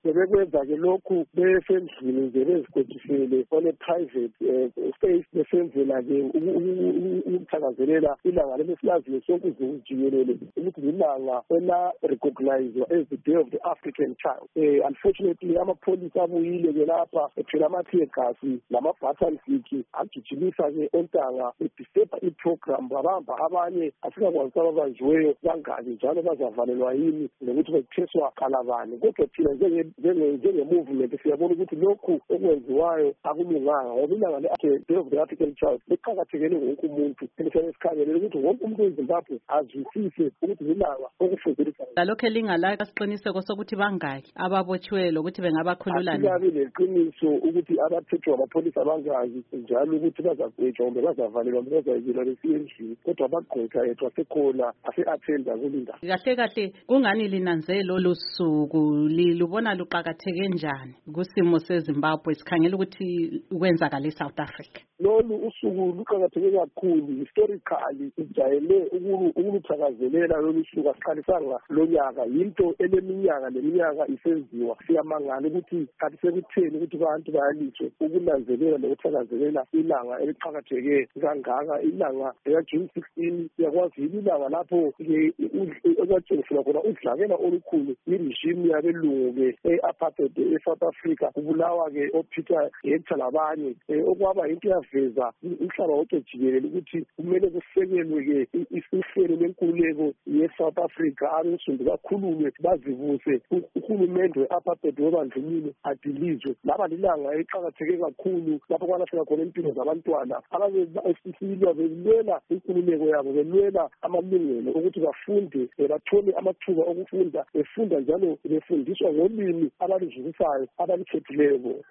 sebekwenza-ke lokhu besendlini nje bezigwejisele on a private space besenzela-ke ukuthakazelela ilanga lesilaziyo sonke uzulu jikelele ukuthi lilanga ela-recognizwa as the Day of the African Child. Unfortunately, amapholisa abuyile-ke lapha ethwele ama-tear gas nama-button stick agijimisa-ke ontanga bedisturba i-program babamba abanye asikakwazi ababanjiweyo bangaki njalo bazavalelwa yini nokuthi betheswa kalabani. Kodwa thina njenge-movement siyabona ukuthi lokhu okwenziwayo akulunganga ngoba ilanga le-Day of the African Child liqakathekele wonke umuntu emhlabeni sikhangelele ukuthi wonke umuntu weZimbabwe azwisise ukuthi lilanga okufundisa lalokho elingalaka siqiniseko sokuthi bangaki ababotshiweyo lokuthi bengabakhulula nini. Asikabi leqiniso ukuthi abaphethwe amapholisa bangaki njalo ukuthi bazagwetshwa kumbe bazavalelwa kumbe bazayekela besiye endlini kodwa amagqwetha ethu asekhona ase-athenda kulindawo. Kahle kahle kungani linanze lolu suku lubona luqakatheke njani kusimo seZimbabwe sikhangela ukuthi kwenzakala eSouth Africa? Lolu usuku luqakatheke kakhulu historically ijayele ukuluthakazelela lolu suku asiqalisanga lonyaka yinto eleminyaka leminyaka isenziwa siyamangala ukuthi kanti sekutheni ukuthi abantu bayalitshe ukunanzelela nokuthakazelela ilanga eliqakatheke kangaka ilanga lika-June 16 siyakwazi ilanga lapho okwatshengisela khona udlakela olukhulu iregime yabelungu-ke e-apartheid e-South Africa kubulawa-ke oPeter Hector labanye okwaba yinto yaveza umhlaba wonke jikelele ukuthi kumele kusekelwe-ke ihlelo lenkululeko ye-South Africa abensumbi bakhululwe bazibuse uhulumende we-apartheid webandlululo adilizwe laba lilanga eliqakatheke kakhulu lapho kwalahleka khona impilo zabantwana ababesilwa belwela inkululeko yabo belwela amalungelo ukuthi bafunde bathole amathuba okufunda befunda njalo befundiswa ngolimi abaluzwisayo abalukhethileyo.